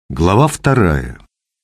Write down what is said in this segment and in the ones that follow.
Глава 2.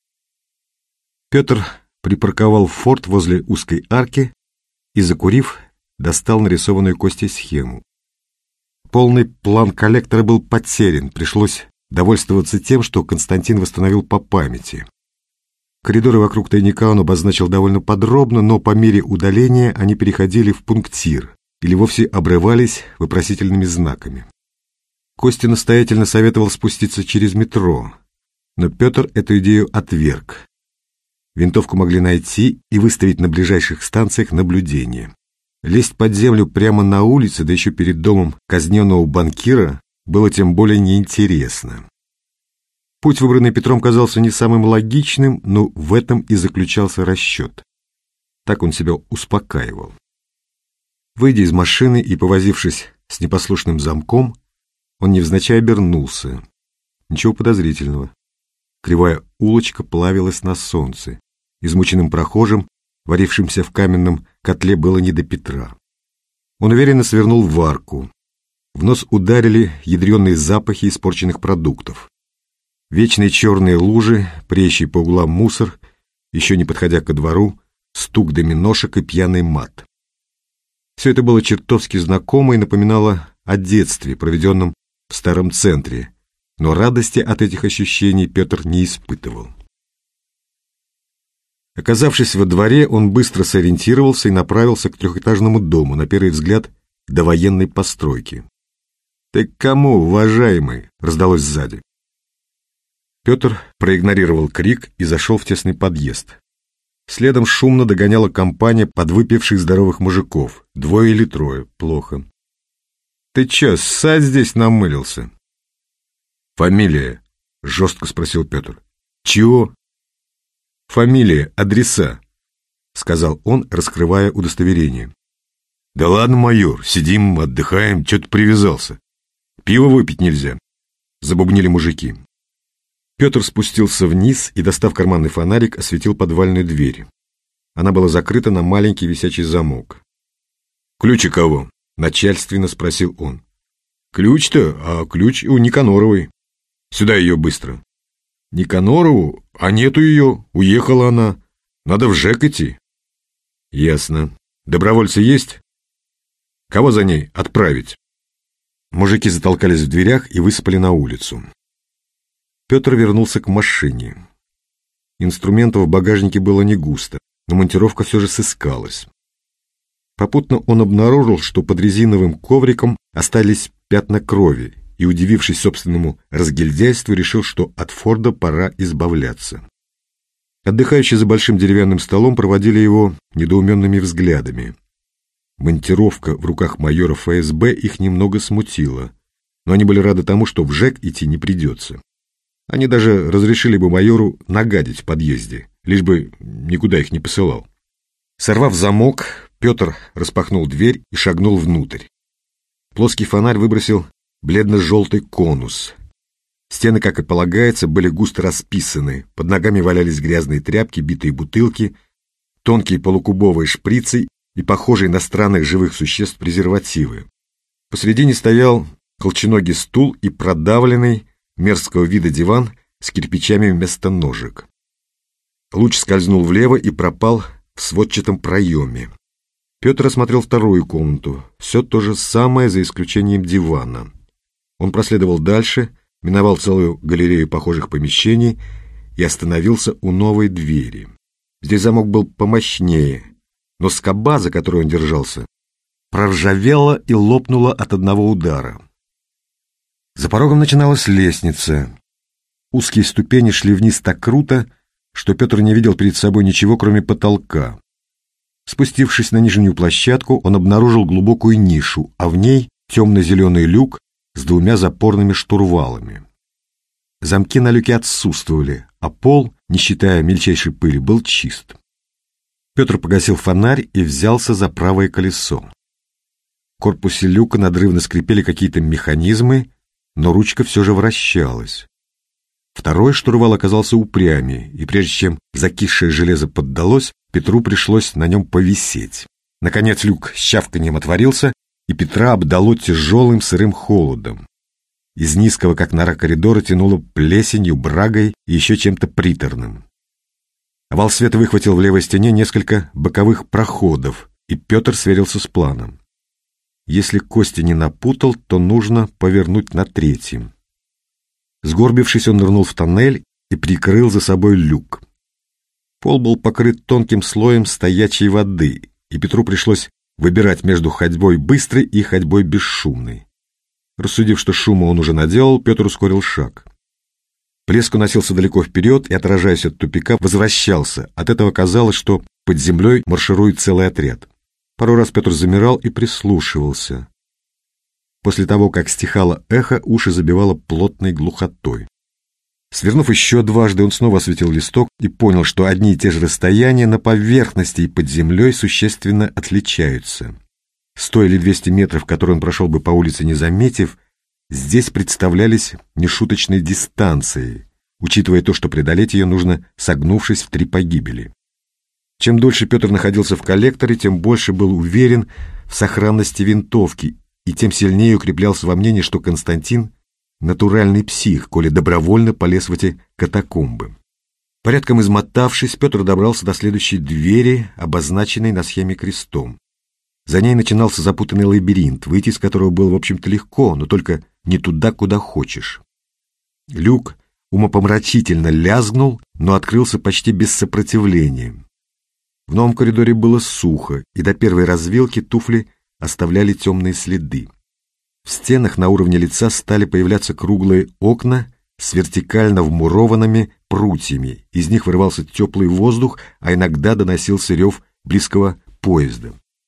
Петр припарковал форт возле узкой арки и, закурив, достал нарисованную Костей схему. Полный план коллектора был потерян, пришлось довольствоваться тем, что Константин восстановил по памяти. Коридоры вокруг тайника он обозначил довольно подробно, но по мере удаления они переходили в пунктир или вовсе обрывались вопросительными знаками. Костя настоятельно советовал спуститься через метро, но Петр эту идею отверг. Винтовку могли найти и выставить на ближайших станциях наблюдение. Лезть под землю прямо на улице, да еще перед домом казненного банкира, было тем более неинтересно. Путь, выбранный Петром, казался не самым логичным, но в этом и заключался расчет. Так он себя успокаивал. Выйдя из машины и повозившись с непослушным замком, он невзначай обернулся. Ничего подозрительного. Кривая улочка плавилась на солнце. Измученным прохожим, варившимся в каменном котле, было не до Петра. Он уверенно свернул в арку. В нос ударили ядреные запахи испорченных продуктов. Вечные черные лужи, преющий по углам мусор, еще не подходя ко двору, стук доминошек и пьяный мат. Все это было чертовски знакомо и напоминало о детстве, проведенном в старом центре, но радости от этих ощущений Петр не испытывал. Оказавшись во дворе, он быстро сориентировался и направился к трехэтажному дому, на первый взгляд, довоенной постройки. «Ты к кому, уважаемый?» — раздалось сзади. Петр проигнорировал крик и зашел в тесный подъезд. Следом шумно догоняла компания подвыпивших здоровых мужиков. 2 или 3, плохо. «Ты че, ссать здесь намылился?» «Фамилия?» — жестко спросил Петр. «Чего?» «Фамилия, адреса», — сказал он, раскрывая удостоверение. «Да ладно, майор, сидим, отдыхаем, чё ты привязался? Пиво выпить нельзя», — забубнили мужики. Петр спустился вниз и, достав карманный фонарик, осветил подвальную дверь. Она была закрыта на маленький висячий замок. «Ключ у кого?» — начальственно спросил он. «Ключ-то? А ключ у Никаноровой. Сюда ее быстро». «Никанорову? А нету ее, уехала она. Надо в ЖЭК идти». «Ясно. Добровольцы есть? Кого за ней отправить?» Мужики затолкались в дверях и высыпали на улицу. Петр вернулся к машине. Инструментов в багажнике было не густо, но монтировка все же сыскалась. Попутно он обнаружил, что под резиновым ковриком остались пятна крови, и, удивившись собственному разгильдяйству, решил, что от Форда пора избавляться. Отдыхающие за большим деревянным столом проводили его недоуменными взглядами. Монтировка в руках майора ФСБ их немного смутила, но они были рады тому, что в ЖЭК идти не придется. Они даже разрешили бы майору нагадить в подъезде, лишь бы никуда их не посылал. Сорвав замок, Петр распахнул дверь и шагнул внутрь. Плоский фонарь выбросил бледно-желтый конус. Стены, как и полагается, были густо расписаны, под ногами валялись грязные тряпки, битые бутылки, тонкие полукубовые шприцы и похожие на странных живых существ презервативы. Посредине стоял колченогий стул и продавленный, мерзкого вида диван с кирпичами вместо ножек. Луч скользнул влево и пропал в сводчатом проеме. Петр осмотрел вторую комнату. Все то же самое, за исключением дивана. Он проследовал дальше, миновал целую галерею похожих помещений и остановился у новой двери. Здесь замок был помощнее, но скоба, за которой он держался, проржавела и лопнула от одного удара. За порогом начиналась лестница. Узкие ступени шли вниз так круто, что Петр не видел перед собой ничего, кроме потолка. Спустившись на нижнюю площадку, он обнаружил глубокую нишу, а в ней темно-зеленый люк с 2 запорными штурвалами. Замки на люке отсутствовали, а пол, не считая мельчайшей пыли, был чист. Петр погасил фонарь и взялся за правое колесо. В корпусе люка надрывно скрипели какие-то механизмы, но ручка все же вращалась. Второй штурвал оказался упрямее, и прежде чем закисшее железо поддалось, Петру пришлось на нем повисеть. Наконец люк с чавканьем отворился, и Петра обдало тяжелым сырым холодом. Из низкого, как нора, коридора тянуло плесенью, брагой и еще чем-то приторным. Овал света выхватил в левой стене несколько боковых проходов, и Петр сверился с планом. Если Костя не напутал, то нужно повернуть на третьем. Сгорбившись, он нырнул в тоннель и прикрыл за собой люк. Пол был покрыт тонким слоем стоячей воды, и Петру пришлось выбирать между ходьбой быстрой и ходьбой бесшумной. Рассудив, что шума он уже наделал, Петр ускорил шаг. Плеск уносился далеко вперед и, отражаясь от тупика, возвращался. От этого казалось, что под землей марширует целый отряд. Пару раз Петр замирал и прислушивался. После того, как стихало эхо, уши забивало плотной глухотой. Свернув еще дважды, он снова осветил листок и понял, что одни и те же расстояния на поверхности и под землей существенно отличаются. 100 или 200 метров, которые он прошел бы по улице, не заметив, здесь представлялись нешуточной дистанцией, учитывая то, что преодолеть ее нужно, согнувшись в 3 погибели. Чем дольше Петр находился в коллекторе, тем больше был уверен в сохранности винтовки и тем сильнее укреплялся во мнении, что Константин — натуральный псих, коли добровольно полез в эти катакомбы. Порядком измотавшись, Петр добрался до следующей двери, обозначенной на схеме крестом. За ней начинался запутанный лабиринт, выйти из которого было, в общем-то, легко, но только не туда, куда хочешь. Люк умопомрачительно лязгнул, но открылся почти без сопротивления. В новом коридоре было сухо, и до первой развилки туфли оставляли темные следы. В стенах на уровне лица стали появляться круглые окна с вертикально вмурованными прутьями. Из них вырывался теплый воздух, а иногда доносился рев близкого поезда.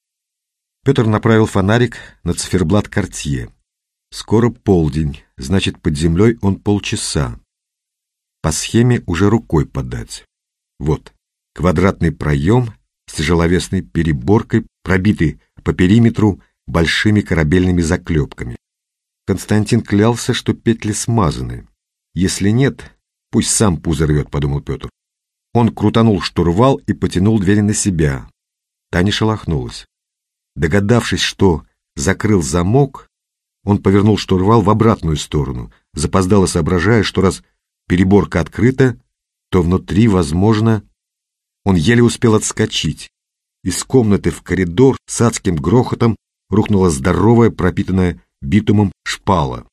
Петр направил фонарик на циферблат Кортье. Скоро полдень, значит, под землей он полчаса. По схеме уже рукой подать. Вот. Квадратный проем с тяжеловесной переборкой, пробитый по периметру большими корабельными заклепками. Константин клялся, что петли смазаны. Если нет, пусть сам пузо рвет, подумал Петр. Он крутанул штурвал и потянул дверь на себя. Та не шелохнулась. Догадавшись, что закрыл замок, он повернул штурвал в обратную сторону, запоздало соображая, что раз переборка открыта, то внутри, возможно... Он еле успел отскочить. Из комнаты в коридор с адским грохотом рухнула здоровая, пропитанная битумом шпала.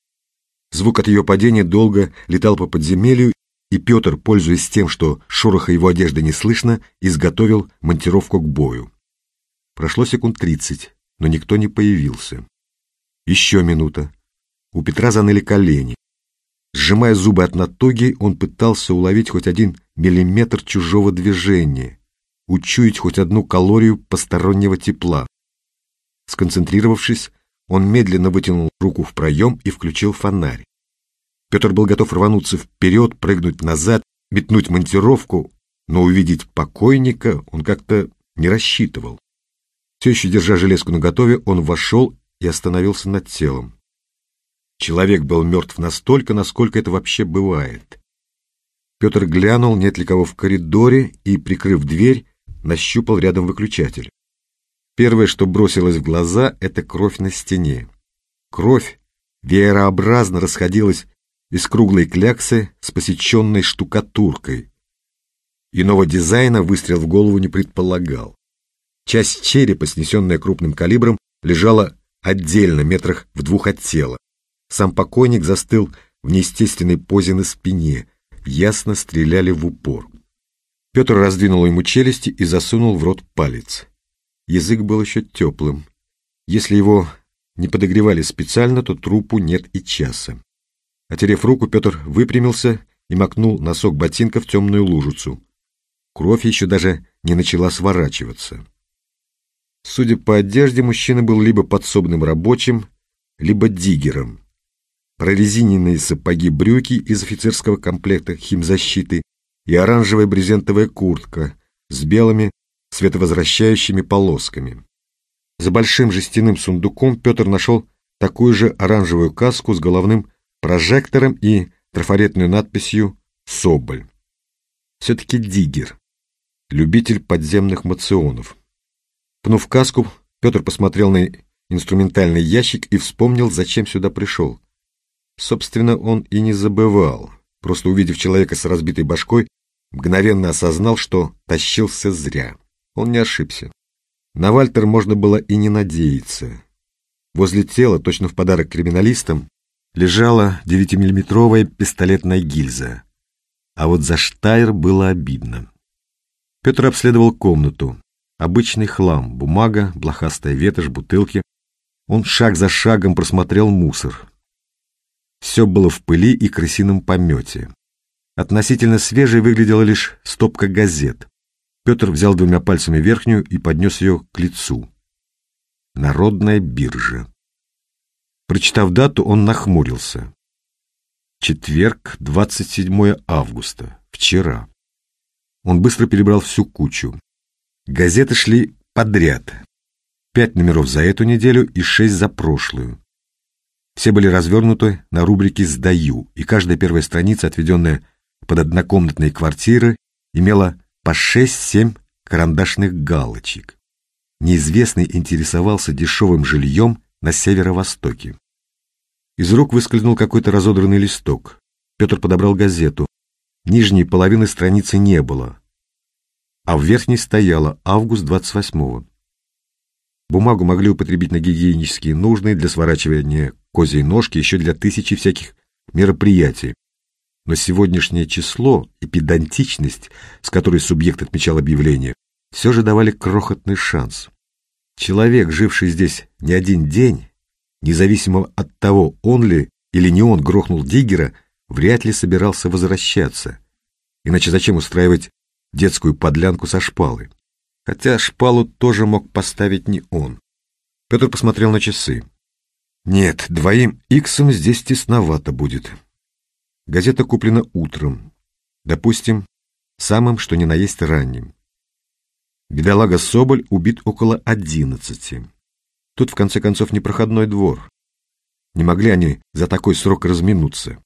Звук от ее падения долго летал по подземелью, и Петр, пользуясь тем, что шороха его одежды не слышно, изготовил монтировку к бою. Прошло секунд 30, но никто не появился. Еще минута. У Петра заныли колени. Сжимая зубы от натуги, он пытался уловить хоть 1 миллиметр чужого движения, учуять хоть 1 калорию постороннего тепла. Сконцентрировавшись, он медленно вытянул руку в проем и включил фонарь. Петр был готов рвануться вперед, прыгнуть назад, метнуть монтировку, но увидеть покойника он как-то не рассчитывал. Все еще держа железку наготове, он вошел и остановился над телом. Человек был мертв настолько, насколько это вообще бывает. Петр глянул, нет ли кого в коридоре, и, прикрыв дверь, нащупал рядом выключатель. Первое, что бросилось в глаза, это кровь на стене. Кровь веерообразно расходилась из круглой кляксы с посеченной штукатуркой. Иного дизайна выстрел в голову не предполагал. Часть черепа, снесенная крупным калибром, лежала отдельно, метрах в 2 от тела. Сам покойник застыл в неестественной позе на спине, ясно стреляли в упор. Петр раздвинул ему челюсти и засунул в рот палец. Язык был еще теплым. Если его не подогревали специально, то трупу нет и часа. Отерев руку, Петр выпрямился и макнул носок ботинка в темную лужицу. Кровь еще даже не начала сворачиваться. Судя по одежде, мужчина был либо подсобным рабочим, либо диггером. Прорезиненные сапоги, брюки из офицерского комплекта химзащиты и оранжевая брезентовая куртка с белыми световозвращающими полосками. За большим жестяным сундуком Петр нашел такую же оранжевую каску с головным прожектором и трафаретной надписью «Соболь». Все-таки диггер, любитель подземных моционов. Пнув каску, Петр посмотрел на инструментальный ящик и вспомнил, зачем сюда пришел. Собственно, он и не забывал. Просто увидев человека с разбитой башкой, мгновенно осознал, что тащился зря. Он не ошибся. На Вальтер можно было и не надеяться. Возле тела, точно в подарок криминалистам, лежала 9-миллиметровая пистолетная гильза. А вот за Штайр было обидно. Петр обследовал комнату. Обычный хлам, бумага, блохастая ветошь, бутылки. Он шаг за шагом просмотрел мусор. Все было в пыли и крысином помете. Относительно свежей выглядела лишь стопка газет. Петр взял 2 пальцами верхнюю и поднес ее к лицу. Народная биржа. Прочитав дату, он нахмурился. Четверг, 27 августа. Вчера. Он быстро перебрал всю кучу. Газеты шли подряд. 5 номеров за эту неделю и 6 за прошлую. Все были развернуты на рубрике «Сдаю», и каждая первая страница, отведенная под однокомнатные квартиры, имела по 6-7 карандашных галочек. Неизвестный интересовался дешевым жильем на северо-востоке. Из рук выскользнул какой-то разодранный листок. Петр подобрал газету. Нижней половины страницы не было, а в верхней стояло август 28-го. Бумагу могли употребить на гигиенические нужды, для сворачивания козьей ножки, еще для тысячи всяких мероприятий. Но сегодняшнее число и педантичность, с которой субъект отмечал объявление, все же давали крохотный шанс. Человек, живший здесь не один день, независимо от того, он ли или не он грохнул Диггера, вряд ли собирался возвращаться. Иначе зачем устраивать детскую подлянку со шпалой? Хотя шпалу тоже мог поставить не он. Петр посмотрел на часы. Нет, 2 иксам здесь тесновато будет. Газета куплена утром. Допустим, самым что ни на есть ранним. Бедолага Соболь убит около 11. Тут, в конце концов, непроходной двор. Не могли они за такой срок разминуться.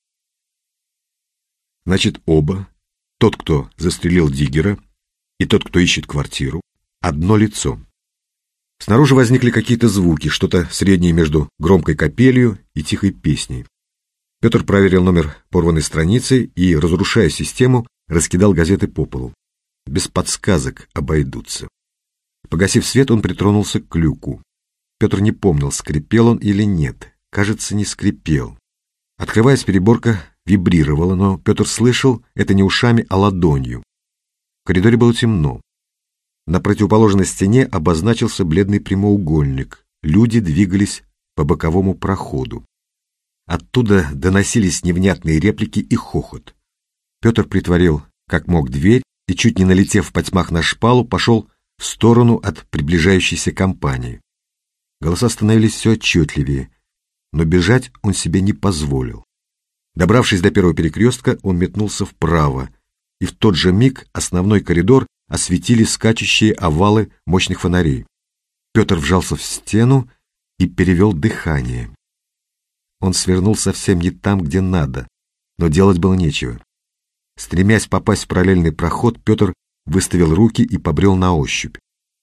Значит, оба, тот, кто застрелил Диггера, и тот, кто ищет квартиру, одно лицо. Снаружи возникли какие-то звуки, что-то среднее между громкой капелью и тихой песней. Петр проверил номер порванной страницы и, разрушая систему, раскидал газеты по полу. Без подсказок обойдутся. Погасив свет, он притронулся к люку. Петр не помнил, скрипел он или нет. Кажется, не скрипел. Открываясь, переборка вибрировала, но Петр слышал это не ушами, а ладонью. В коридоре было темно. На противоположной стене обозначился бледный прямоугольник. Люди двигались по боковому проходу. Оттуда доносились невнятные реплики и хохот. Петр притворил, как мог, дверь и, чуть не налетев в потьмах на шпалу, пошел в сторону от приближающейся компании. Голоса становились все отчетливее, но бежать он себе не позволил. Добравшись до первого перекрестка, он метнулся вправо, и в тот же миг основной коридор осветили скачущие овалы мощных фонарей. Петр вжался в стену и перевел дыхание. Он свернул совсем не там, где надо, но делать было нечего. Стремясь попасть в параллельный проход, Петр выставил руки и побрел на ощупь.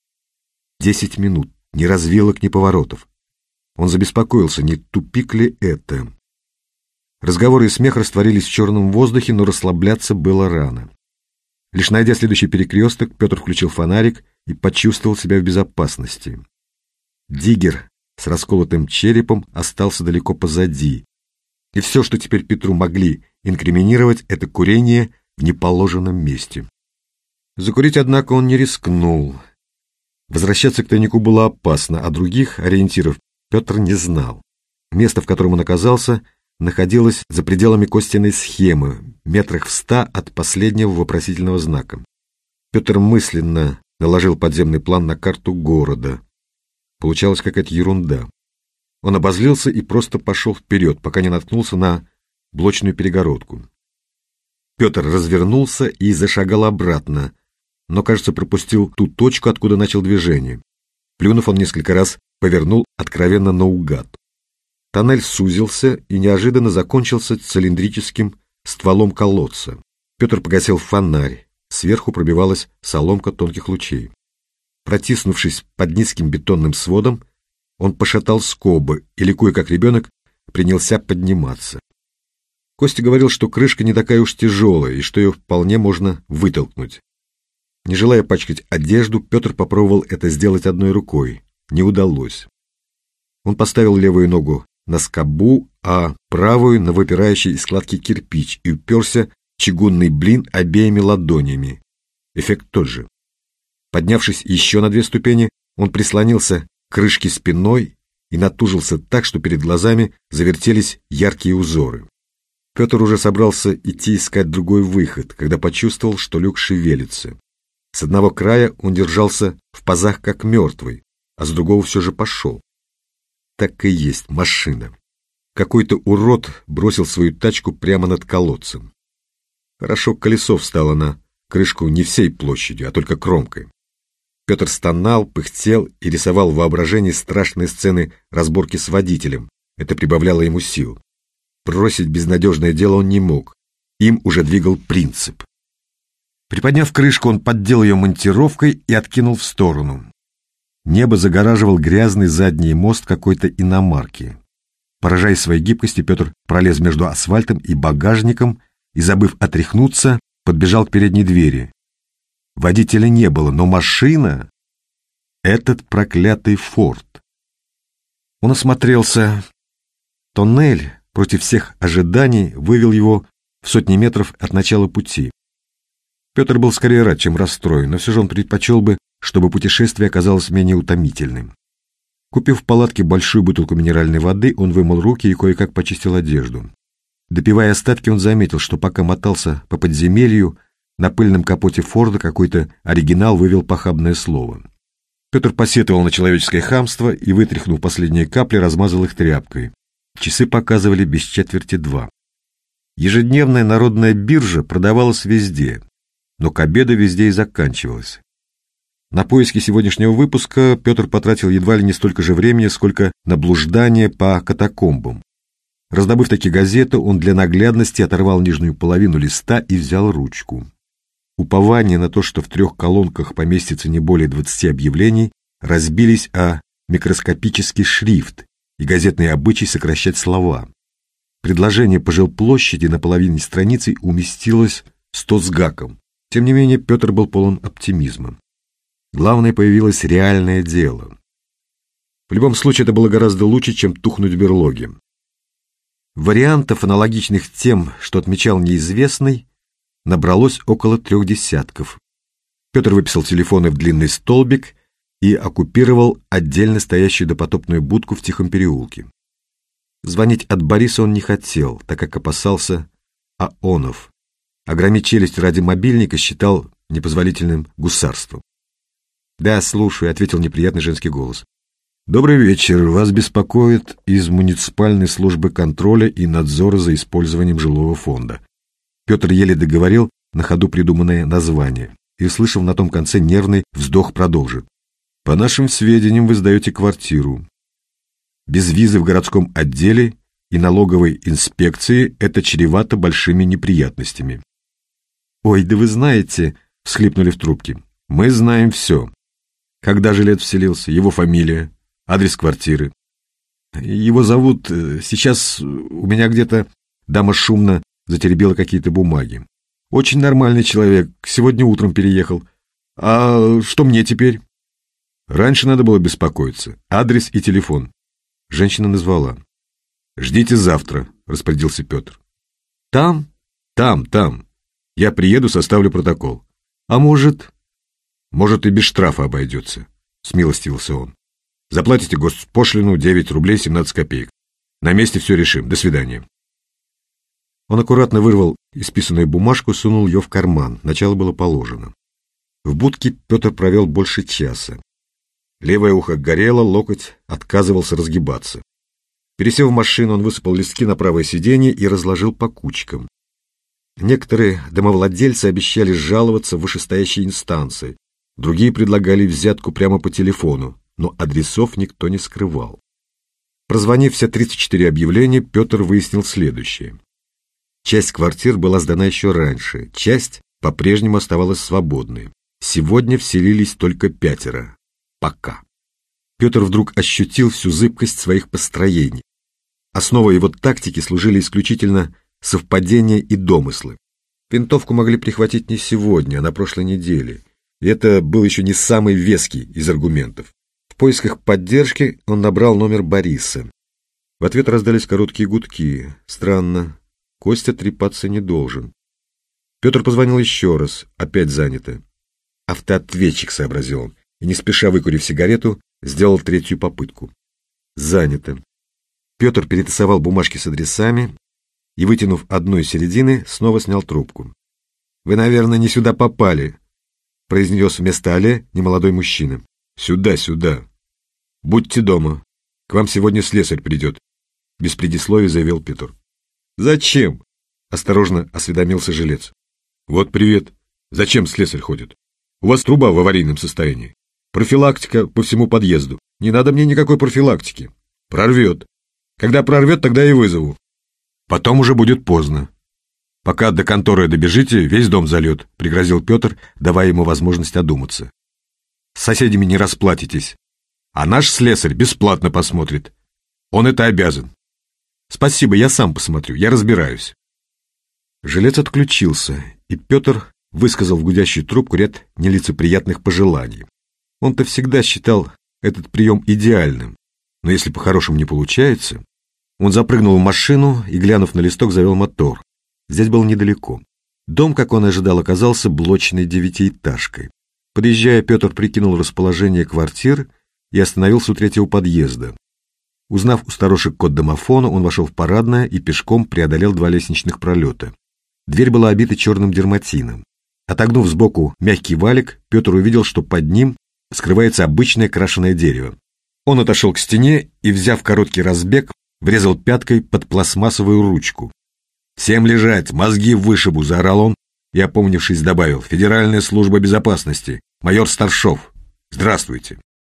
10 минут, ни развилок, ни поворотов. Он забеспокоился, не тупик ли это. Разговоры и смех растворились в черном воздухе, но расслабляться было рано. Лишь найдя следующий перекресток, Петр включил фонарик и почувствовал себя в безопасности. Диггер с расколотым черепом остался далеко позади, и все, что теперь Петру могли инкриминировать, это курение в неположенном месте. Закурить, однако, он не рискнул. Возвращаться к тайнику было опасно, а других ориентиров Петр не знал. Место, в котором он оказался, находилось за пределами костяной схемы, метрах в 100 от последнего вопросительного знака. Петр мысленно наложил подземный план на карту города. Получалась какая-то ерунда. Он обозлился и просто пошел вперед, пока не наткнулся на блочную перегородку. Петр развернулся и зашагал обратно, но, кажется, пропустил ту точку, откуда начал движение. Плюнув, он несколько раз повернул откровенно наугад. Тоннель сузился и неожиданно закончился цилиндрическим стволом колодца. Петр погасил фонарь. Сверху пробивалась соломка тонких лучей. Протиснувшись под низким бетонным сводом, он пошатал скобы и, ликуя как ребенок, принялся подниматься. Костя говорил, что крышка не такая уж тяжелая и что ее вполне можно вытолкнуть. Не желая пачкать одежду, Петр попробовал это сделать одной рукой. Не удалось. Он поставил левую ногу на скобу, а правую на выпирающий из складки кирпич и уперся в чугунный блин обеими ладонями. Эффект тот же. Поднявшись еще на 2 ступени, он прислонился к крышке спиной и натужился так, что перед глазами завертелись яркие узоры. Петр уже собрался идти искать другой выход, когда почувствовал, что люк шевелится. С одного края он держался в пазах как мертвый, а с другого все же пошел. Так и есть машина. Какой-то урод бросил свою тачку прямо над колодцем. Хорошо колесо встало на крышку не всей площадью, а только кромкой. Петр стонал, пыхтел и рисовал в воображении страшные сцены разборки с водителем. Это прибавляло ему сил. Бросить безнадежное дело он не мог. Им уже двигал принцип. Приподняв крышку, он поддел ее монтировкой и откинул в сторону. Небо загораживал грязный задний мост какой-то иномарки. Поражаясь своей гибкости, Петр пролез между асфальтом и багажником и, забыв отряхнуться, подбежал к передней двери. Водителя не было, но машина — этот проклятый «Форд». Он осмотрелся. Тоннель, против всех ожиданий, вывел его в сотни метров от начала пути. Петр был скорее рад, чем расстроен, но все же он предпочел бы, чтобы путешествие оказалось менее утомительным. Купив в палатке большую бутылку минеральной воды, он вымыл руки и кое-как почистил одежду. Допивая остатки, он заметил, что пока мотался по подземелью, на пыльном капоте Форда какой-то оригинал вывел похабное слово. Петр посетовал на человеческое хамство и, вытряхнув последние капли, размазал их тряпкой. Часы показывали без четверти 2. Ежедневная народная биржа продавалась везде, но к обеду везде и заканчивалась. На поиски сегодняшнего выпуска Петр потратил едва ли не столько же времени, сколько на блуждание по катакомбам. Раздобыв таки газету, он для наглядности оторвал нижнюю половину листа и взял ручку. Упование на то, что в 3 колонках поместится не более 20 объявлений, разбились о микроскопический шрифт и газетный обычай сокращать слова. Предложение по жилплощади на половине страницы уместилось 100 с гаком. Тем не менее, Петр был полон оптимизма. Главное, появилось реальное дело. В любом случае, это было гораздо лучше, чем тухнуть в берлоге. Вариантов, аналогичных тем, что отмечал неизвестный, набралось около 3 десятков. Петр выписал телефоны в длинный столбик и оккупировал отдельно стоящую допотопную будку в тихом переулке. Звонить от Бориса он не хотел, так как опасался АОНов. А громить челюсть ради мобильника считал непозволительным гусарством. «Да, слушаю», — ответил неприятный женский голос. «Добрый вечер. Вас беспокоит из муниципальной службы контроля и надзора за использованием жилого фонда». Петр еле договорил на ходу придуманное название и, услышав на том конце нервный вздох, продолжит. «По нашим сведениям, вы сдаете квартиру. Без визы в городском отделе и налоговой инспекции это чревато большими неприятностями». «Ой, да вы знаете», — всхлипнули в трубке. «Мы знаем все. Когда жилец вселился, его фамилия, адрес квартиры. Его зовут... Сейчас у меня где-то...» Дама шумно затеребила какие-то бумаги. «Очень нормальный человек, сегодня утром переехал. А что мне теперь?» «Раньше надо было беспокоиться. Адрес и телефон». Женщина назвала. «Ждите завтра», — распорядился Петр. «Там?» «Там. Я приеду, составлю протокол». «А может...» «Может, и без штрафа обойдется», — смилостивился он. «Заплатите госпошлину 9 рублей 17 копеек. На месте все решим. До свидания». Он аккуратно вырвал исписанную бумажку, сунул ее в карман. Начало было положено. В будке Петр провел больше часа. Левое ухо горело, локоть отказывался разгибаться. Пересев в машину, он высыпал листки на правое сиденье и разложил по кучкам. Некоторые домовладельцы обещали жаловаться в вышестоящие инстанции, другие предлагали взятку прямо по телефону, но адресов никто не скрывал. Прозвонив все 34 объявления, Петр выяснил следующее. Часть квартир была сдана еще раньше, часть по-прежнему оставалась свободной. Сегодня вселились только 5. Пока. Петр вдруг ощутил всю зыбкость своих построений. Основой его тактики служили исключительно совпадения и домыслы. Винтовку могли прихватить не сегодня, а на прошлой неделе. И это был еще не самый веский из аргументов. В поисках поддержки он набрал номер Бориса. В ответ раздались короткие гудки. Странно. Костя трепаться не должен. Петр позвонил еще раз. Опять занято. Автоответчик, сообразил он, и, не спеша выкурив сигарету, сделал третью попытку. Занято. Петр перетасовал бумажки с адресами и, вытянув одну из середины, снова снял трубку. «Вы, наверное, не сюда попали», — произнес вместо «алле» немолодой мужчина. «Сюда, сюда. Будьте дома. К вам сегодня слесарь придет», — без предисловий заявил Петр. «Зачем?» — осторожно осведомился жилец. «Вот привет. Зачем слесарь ходит? У вас труба в аварийном состоянии. Профилактика по всему подъезду. Не надо мне никакой профилактики. Прорвет. Когда прорвет, тогда и вызову. Потом уже будет поздно. Пока до конторы добежите, весь дом зальет», — пригрозил Петр, давая ему возможность одуматься. «С соседями не расплатитесь. А наш слесарь бесплатно посмотрит. Он это обязан». «Спасибо, я сам посмотрю, я разбираюсь». Жилец отключился, и Петр высказал в гудящую трубку ряд нелицеприятных пожеланий. Он-то всегда считал этот прием идеальным, но если по-хорошему не получается... Он запрыгнул в машину и, глянув на листок, завел мотор. Здесь было недалеко. Дом, как он ожидал, оказался блочной девятиэтажкой. Подъезжая, Петр прикинул расположение квартир и остановился у третьего подъезда. Узнав у старушек код домофона, он вошел в парадное и пешком преодолел 2 лестничных пролета. Дверь была обита черным дерматином. Отогнув сбоку мягкий валик, Петр увидел, что под ним скрывается обычное крашеное дерево. Он отошел к стене и, взяв короткий разбег, врезал пяткой под пластмассовую ручку. «Всем лежать, мозги вышибу!» — заорал он и, опомнившись, добавил: «Федеральная служба безопасности, майор Старшов. Здравствуйте!»